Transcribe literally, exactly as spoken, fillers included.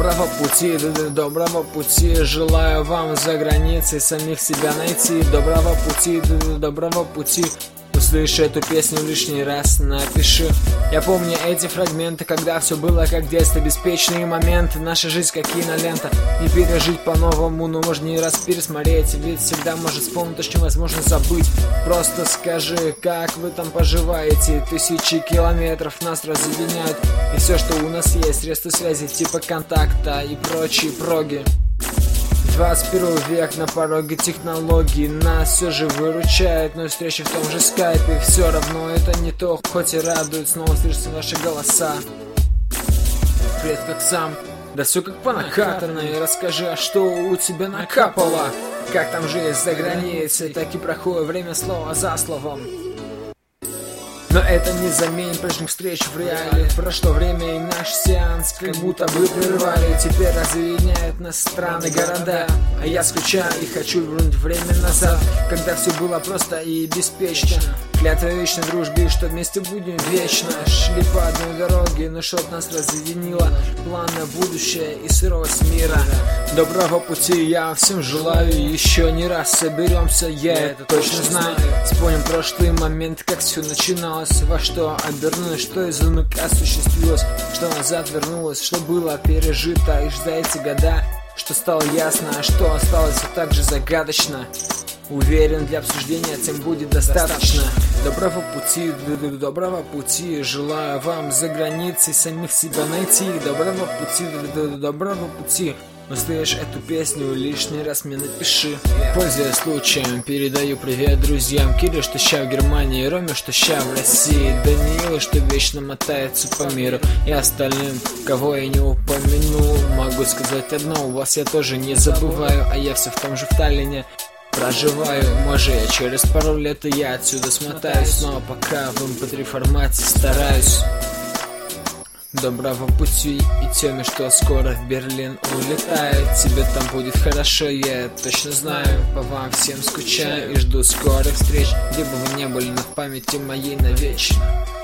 Доброго пути, доброго пути, желаю вам за границей самих себя найти. Доброго пути, доброго пути. Услышь эту песню лишний раз, напиши. Я помню эти фрагменты, когда все было как детство, беспечные моменты, наша жизнь как кинолента. Не пережить по-новому, но можно не раз пересмотреть, ведь всегда может вспомнить то, что невозможно забыть. Просто скажи, как вы там поживаете? Тысячи километров нас разъединяют, и все, что у нас есть, средства связи типа контакта и прочие проги. двадцать первый век, на пороге технологий, нас все же выручает, но встречи в том же скайпе. Все равно это не то, хоть и радует, снова слышатся ваши голоса. Привет, как сам? Да все как по накатанной. Расскажи, а что у тебя накапало? Как там жизнь за границей? Так и проходит время слово за словом. Но это не заменит прежних встреч в реале. Прошло время, и наш сеанс как будто бы прервали. Теперь разъединяют нас страны, города. А я скучаю и хочу вернуть время назад, когда все было просто и беспечно. Клятва вечной дружбе, что вместе будем вечно. Шли по одной дороге, но что-то нас разъединило. План на будущее и сырость мира. Доброго пути я всем желаю. Еще не раз соберемся, я это точно знаю. Вспомним прошлые моменты, как все начиналось, во что обернулось, что из унука осуществилось, что назад вернулось, что было пережито лишь за эти года, что стало ясно, а что осталось все так же загадочно. Уверен, для обсуждения тем будет достаточно. Доброго пути, доброго пути, желаю вам за границей самих себя найти. Доброго пути, доброго пути. Услышь эту песню лишний раз мне напиши. Пользуясь случаем, передаю привет друзьям. Кире, что ща в Германии, Роме, что ща в России, Даниилу, что вечно мотается по миру, и остальным, кого я не упомянул. Могу сказать одно, у вас я тоже не забываю, а я все в том же в Таллине проживаю. Может, я через пару лет и я отсюда смотаюсь, но пока в эм пэ три формате стараюсь. Доброго пути и теме, что скоро в Берлин улетает. Тебе там будет хорошо, я это точно знаю. По вам всем скучаю и жду скорых встреч, где бы вы не были, но в памяти моей навечно.